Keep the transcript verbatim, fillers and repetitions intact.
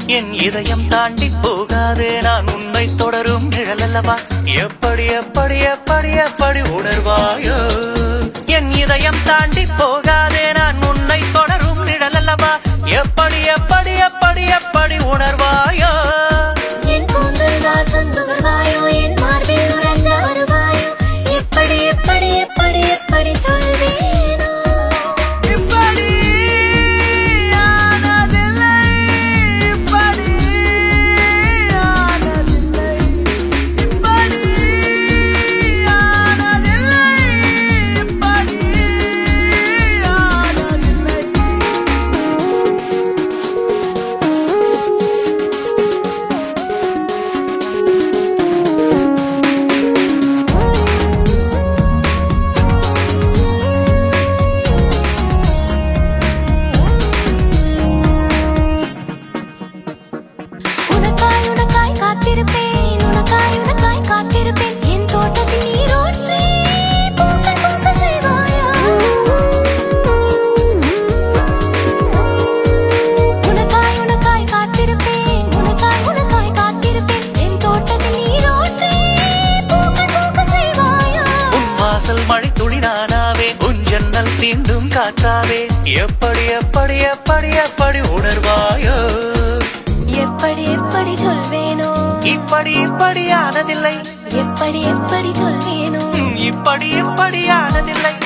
என் இதயம் தாண்டி போகாதே நான் உன்னை தொடரும் நிழலல்லவா எப்படி எப்படி எப்படி எப்படி உணர்வாயோ என் இதயம் தாண்டி போகாதே நான் உன்னை தொடரும் நிழலல்லவா எப்படி எப்படி எப்படி எப்படி உணர்வாயோ என் கூந்தல் வாசம் நுகர்வாயோ என் மார்பில் உறங்க வருவாயோ எப்படி எப்படி எப்படி எப்படி சொல்வேனோ இப்படி ஆனதில்லை இப்படி ஆனதில்லை இப்படி ஆனதில்லை இப்படி ஆனதில்லை உனக்காய் உனக்காய் காத்திருப்பேன் உனக்காய் உனக்காய் காத்திருப்பேன் என் தோட்டத்தில் நீரோற்றே பூக்கள் பூக்க செய்வாயா உனக்காய் உனக்காய் காத்திருப்பேன் உனக்காய் உனக்காய் காத்திருப்பேன் என் தோட்டத்தில் நீரோற்றே பூக்கள் பூக்க செய்வாயா உன் வாசல் மழை துளி நானாவே உன் ஜன்னல் தீண்டும் காற்றாவே எப்படி எப்படி எப்படி எப்படி உணர்வாயோ எப்படி எப்படி சொல்வேனோ இப்படி இப்படி ஆனதில்லை எப்படி எப்படி சொல்வேனோ இப்படி இப்படி ஆனதில்லை